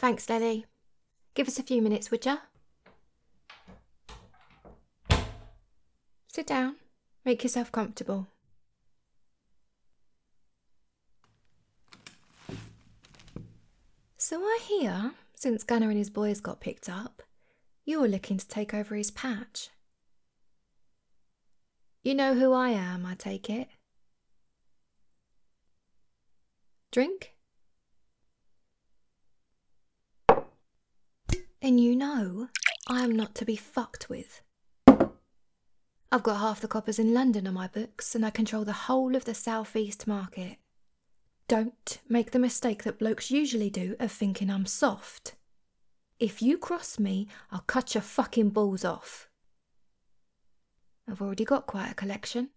Thanks, Lily. Give us a few minutes, would ya? Sit down. Make yourself comfortable. So I hear, since Gunnar and his boys got picked up, you're looking to take over his patch. You know who I am, I take it? Drink? And you know I am not to be fucked with. I've got half the coppers in London on my books and I control the whole of the South East market. Don't make the mistake that blokes usually do of thinking I'm soft. If you cross me, I'll cut your fucking balls off. I've already got quite a collection.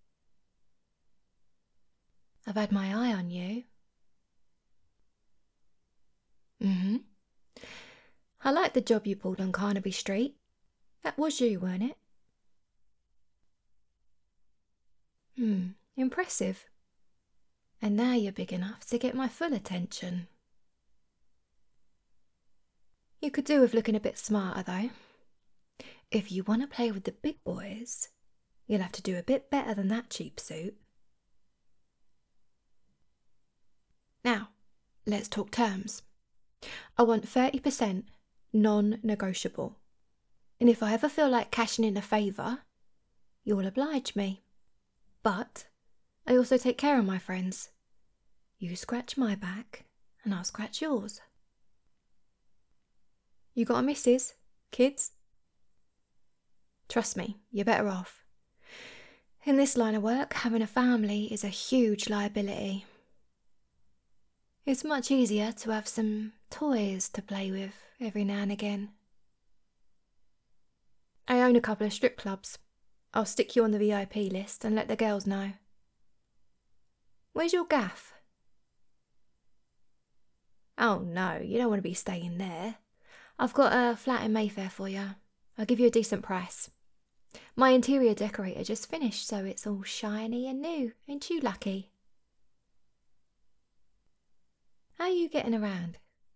I've had my eye on you. I like the job you pulled on Carnaby Street. That was you, weren't it? Impressive. And now you're big enough to get my full attention. You could do with looking a bit smarter, though. If you want to play with the big boys, you'll have to do a bit better than that cheap suit. Now, let's talk terms. I want 30%, non-negotiable. And if I ever feel like cashing in a favour, you'll oblige me. But I also take care of my friends. You scratch my back, and I'll scratch yours. You got a missus? Kids? Trust me, you're better off. In this line of work, having a family is a huge liability. It's much easier to have some toys to play with every now and again. I own a couple of strip clubs. I'll stick you on the VIP list and let the girls know. Where's your gaff? Oh no, you don't want to be staying there. I've got a flat in Mayfair for you. I'll give you a decent price. My interior decorator just finished, so it's all shiny and new. Ain't you lucky? How are you getting around?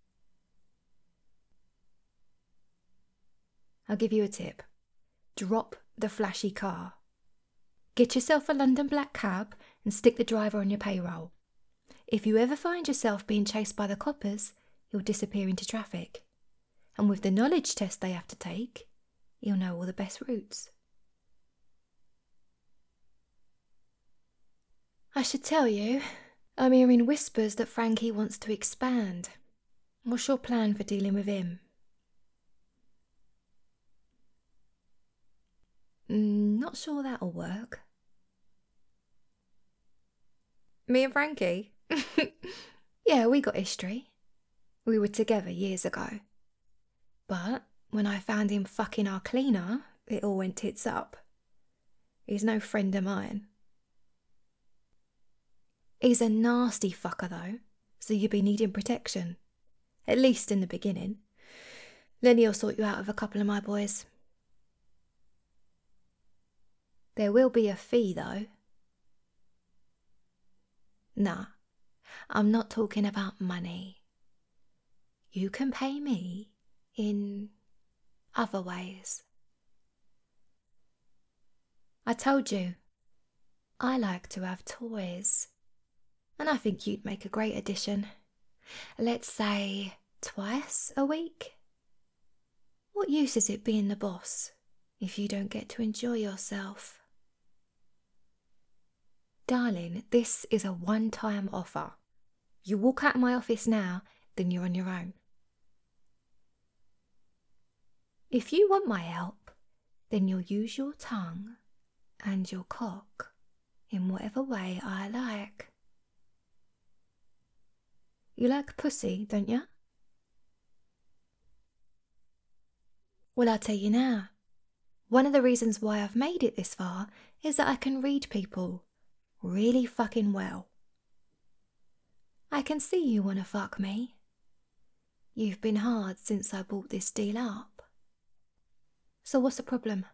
I'll give you a tip. Drop the flashy car. Get yourself a London black cab and stick the driver on your payroll. If you ever find yourself being chased by the coppers, you'll disappear into traffic. And with the knowledge test they have to take, you'll know all the best routes. I should tell you, I'm hearing whispers that Frankie wants to expand. What's your plan for dealing with him? Not sure that'll work. Me and Frankie? Yeah, we got history. We were together years ago. But when I found him fucking our cleaner, it all went tits up. He's no friend of mine. He's a nasty fucker though, so you'll be needing protection. At least in the beginning. Then he'll sort you out with a couple of my boys. There will be a fee though. Nah, I'm not talking about money. You can pay me in other ways. I told you, I like to have toys. And I think you'd make a great addition. Let's say twice a week. What use is it being the boss if you don't get to enjoy yourself? Darling, this is a one-time offer. You walk out of my office now, then you're on your own. If you want my help, then you'll use your tongue and your cock in whatever way I like. You like pussy, don't you? Well, I'll tell you now. One of the reasons why I've made it this far is that I can read people really fucking well. I can see you want to fuck me. You've been hard since I brought this deal up. So what's the problem?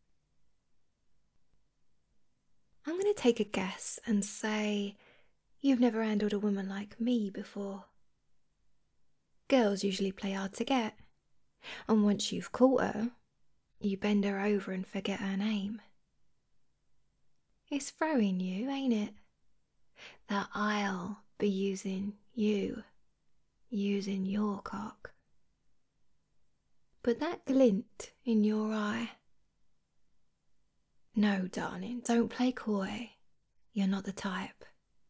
I'm going to take a guess and say you've never handled a woman like me before. Girls usually play hard to get. And once you've caught her, you bend her over and forget her name. It's throwing you, ain't it? That I'll be using you, using your cock. But that glint in your eye. No, darling, don't play coy. You're not the type.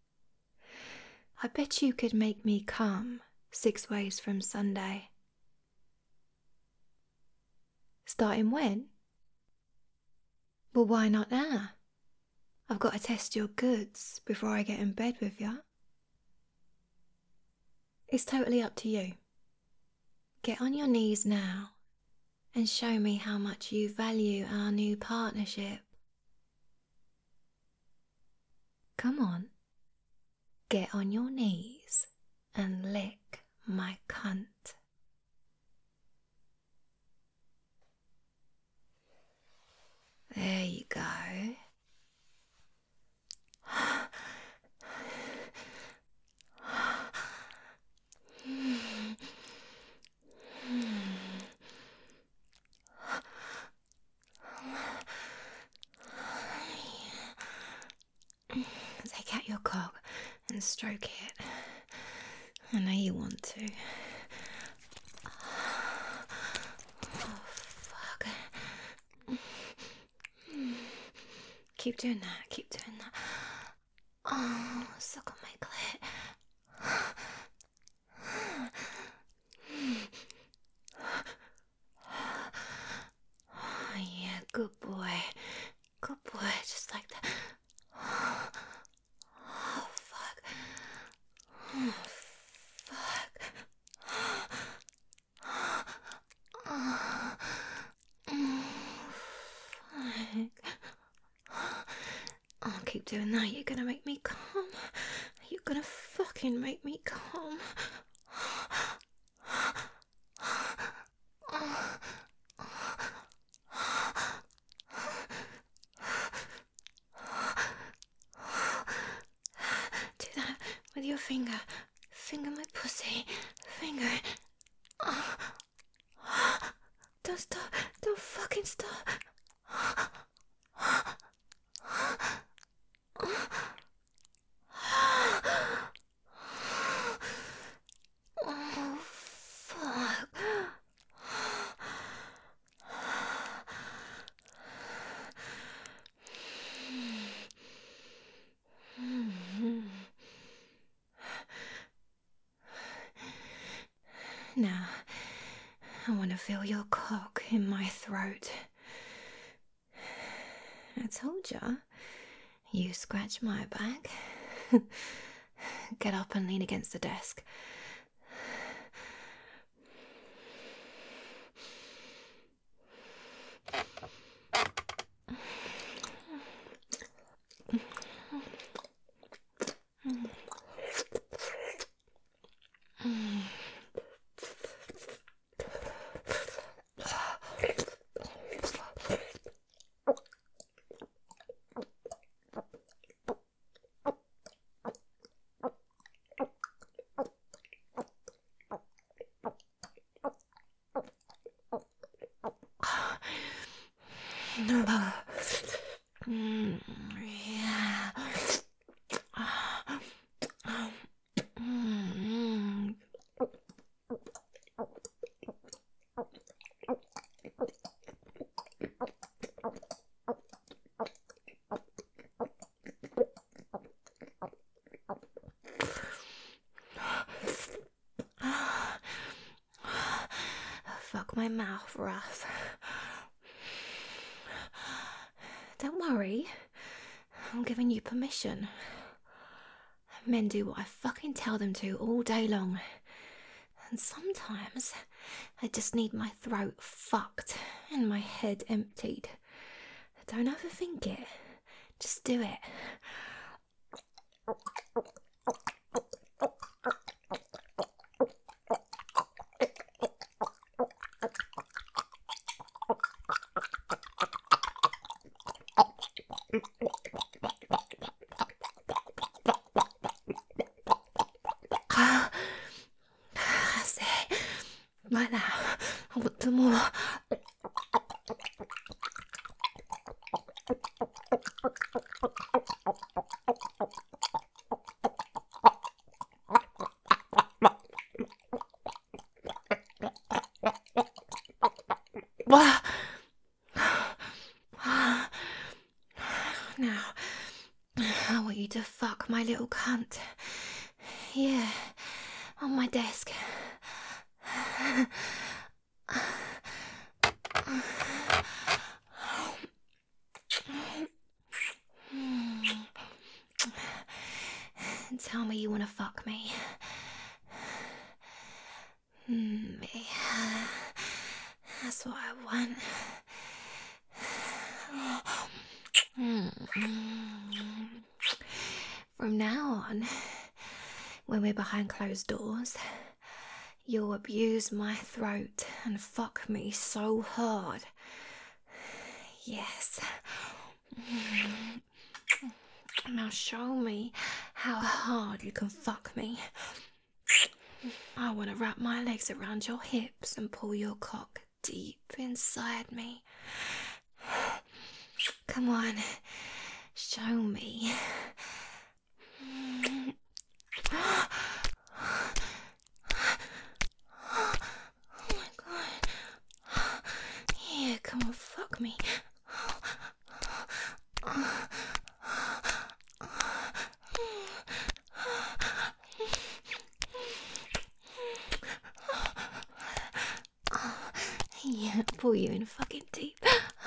I bet you could make me come 6 ways from Sunday. Starting when? Well, why not now? I've got to test your goods before I get in bed with you. It's totally up to you. Get on your knees now and show me how much you value our new partnership. Come on, get on your knees and lick my cunt. There you go. Take out your cock and stroke it. I know you want to. Oh, fuck. Keep doing that, keep doing that. Oh, suck on my clit. Oh, yeah, good boy. Good boy, just like that. Oh, fuck. Oh, fuck. Oh, keep doing that. You're gonna make me come. You're gonna fucking make me come. Do that with your finger. Finger my pussy. Finger it. Don't stop. Don't fucking stop. Oh, fuck. Now, I want to feel your cock in my throat. I told ya, you scratch my back. Get up and lean against the desk. Yeah. Fuck my mouth rough. Don't worry, I'm giving you permission. Men do what I fucking tell them to all day long. And sometimes I just need my throat fucked and my head emptied. Don't overthink it. Just do it. That's it. Right now. I want some more. Now, I want you to fuck my little cunt. Yeah, on my desk. Tell me you want to fuck me. Yeah, that's what I want. From now on, when we're behind closed doors, you'll abuse my throat and fuck me so hard. Yes. Now show me how hard you can fuck me. I want to wrap my legs around your hips and pull your cock deep inside me. Come on, show me. Oh my god. Yeah, come on, fuck me. Yeah, pull you in fucking deep.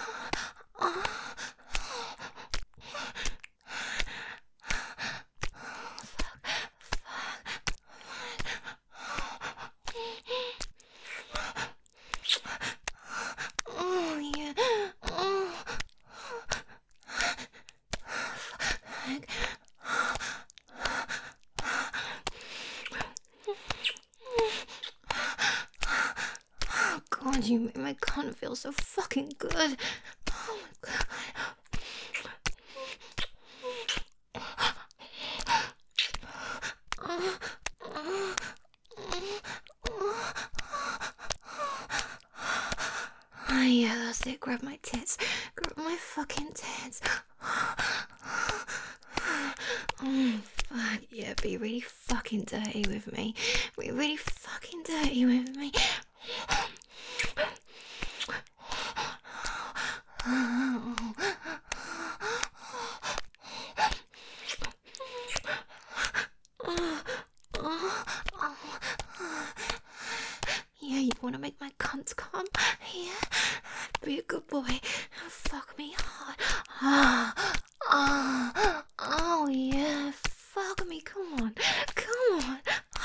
Oh yeah. Oh god, you make my cunt feel so fucking good. Oh my god. Oh yeah, that's it. Grab my tits. Grab my fucking tits. Oh fuck yeah, be really fucking dirty with me. Be really fucking dirty with me. Yeah, you wanna make my cunt come? Yeah, be a good boy. Fuck me hard. Oh yeah, fuck me. Come on, come on.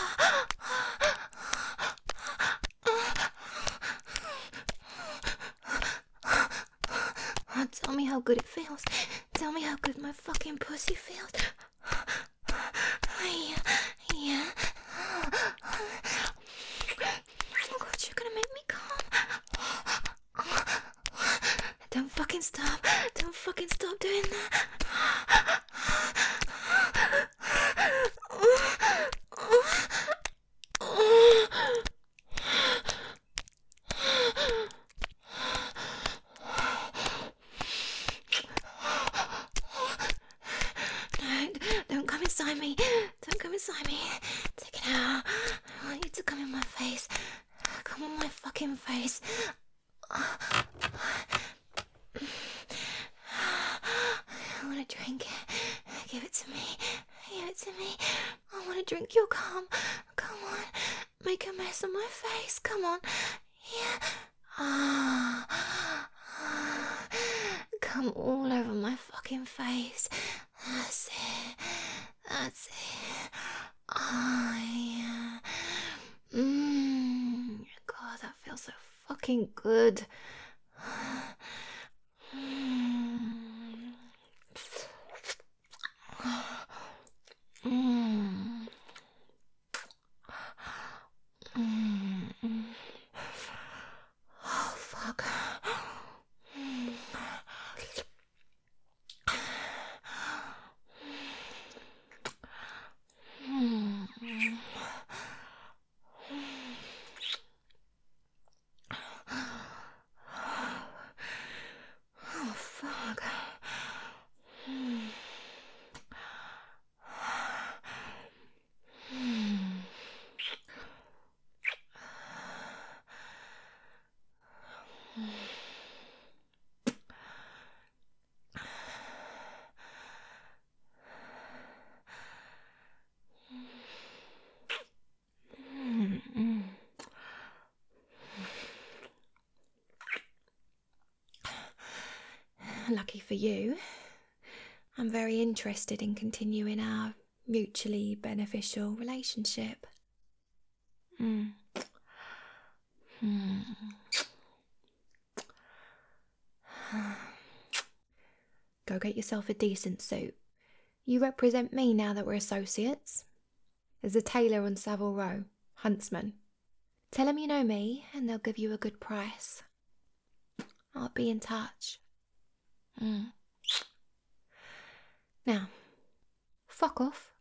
Tell me how good it feels. Tell me how good my fucking pussy feels. Yeah. Oh god, you're gonna make me come. Don't fucking stop. Don't fucking stop doing that. Don't come inside me. Don't come inside me. Take it out. I want you to come in my face. Come on my fucking face. I want to drink it. Give it to me. Give it to me. I want to drink your cum. Come on. Make a mess of my face. Come on. Yeah. Come all over my fucking face. That's it. That's it. Oh, yeah. God, that feels so fucking good. Oh, fuck. Lucky for you, I'm very interested in continuing our mutually beneficial relationship. Go get yourself a decent suit. You represent me now that we're associates. There's a tailor on Savile Row, Huntsman. Tell them you know me and they'll give you a good price. I'll be in touch. Now, fuck off